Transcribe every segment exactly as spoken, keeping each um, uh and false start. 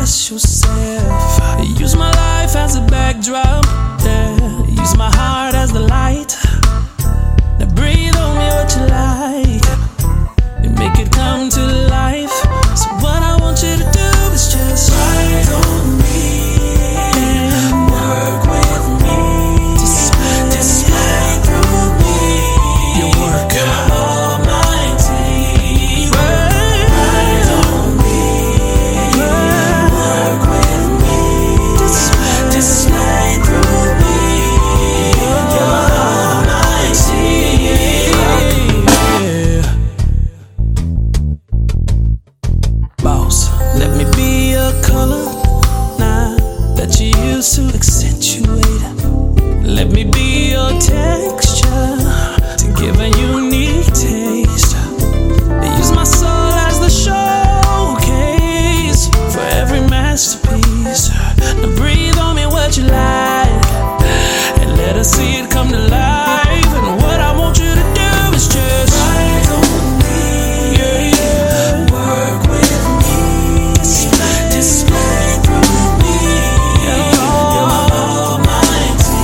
express yourself. Use my life as a backdrop, yeah. Use my heart as the light. Now breathe on me what you like and make it come to life. So what I want you to do is just ride on me and work with me. Just, just slide through me. You work almighty. Ride on me, work with me. Just, just slide through me. You're almighty. Boss, let me be a color now that you use to accentuate. Let me be your texture to give a unique taste. Use my soul as the showcase for every masterpiece. Now breathe on me what you like and let us see it come to life. And what I want you to do is just ride on me, yeah, yeah. Work with me, display through me. You're almighty.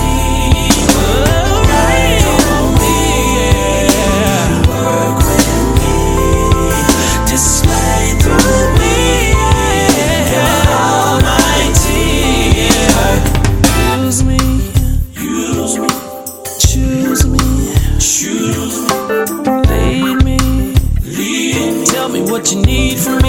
Ride on me, yeah. Work with me, display through me. You're almighty, yeah. Use me, use me, choose me, choose me, lead me, lead me. Tell me what you need from